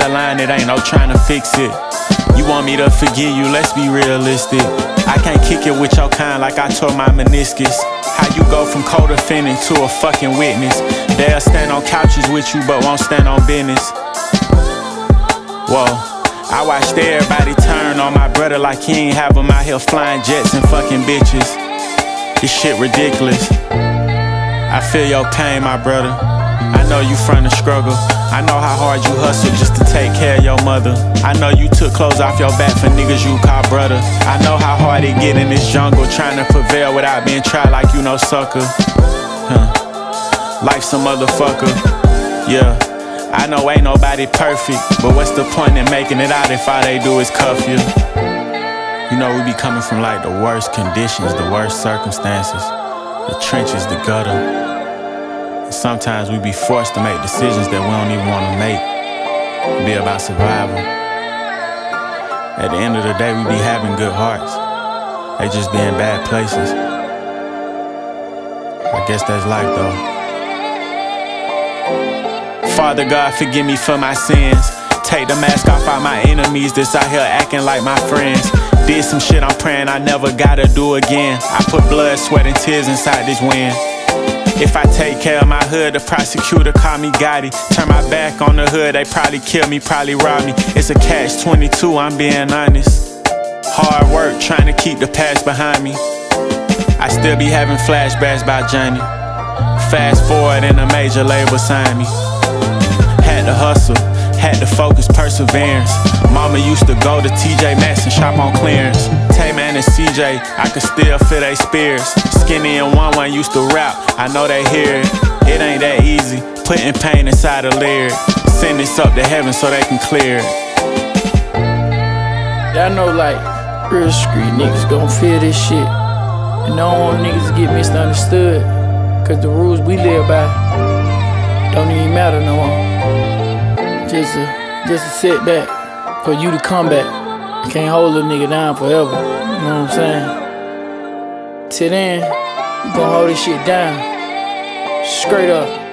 the line, it ain't no trying to fix it. You want me to forgive you, let's be realistic. I can't kick it with your kind like I tore my meniscus. How you go from co-defendant to a fucking witness? They'll stand on couches with you but won't stand on business. Whoa, I watched everybody turn on my brother like he ain't have him out here flying jets and fucking bitches. This shit ridiculous. I feel your pain, my brother. I know you from the struggle. I know how hard you hustle just to take care of your mother. I know you took clothes off your back for niggas you call brother. I know how hard it get in this jungle, trying to prevail without being tried like you no sucker. Life's a motherfucker. Yeah, I know ain't nobody perfect, but what's the point in making it out if all they do is cuff you? You know we be coming from like the worst conditions, the worst circumstances, the trenches, the gutter. Sometimes we be forced to make decisions that we don't even want to make. It be about survival. At the end of the day, we be having good hearts. They just be in bad places. I guess that's life though. Father God, forgive me for my sins. Take the mask off all my enemies that's out here acting like my friends. Did some shit I'm praying I never gotta do again. I put blood, sweat, and tears inside this wind. If I take care of my hood, the prosecutor call me Gotti. Turn my back on the hood, they probably kill me, probably rob me. It's a catch-22, I'm being honest. Hard work, trying to keep the past behind me. I still be having flashbacks by Johnny. Fast forward and a major label signed me. Had to hustle, had to focus, perseverance. Mama used to go to TJ Maxx and shop on clearance. Tay-Man and CJ, I could still feel they spears. Skinny and 1-1 used to rap, I know they hear it. It ain't that easy, putting pain inside a lyric. Send this up to heaven so they can clear it. Y'all know like, real street niggas gon' feel this shit. And I don't want niggas to get misunderstood. Cause the rules we live by don't even matter no more. Just a setback for you to come back. You can't hold a nigga down forever. You know what I'm saying? Till then, you gon' hold this shit down. Straight up.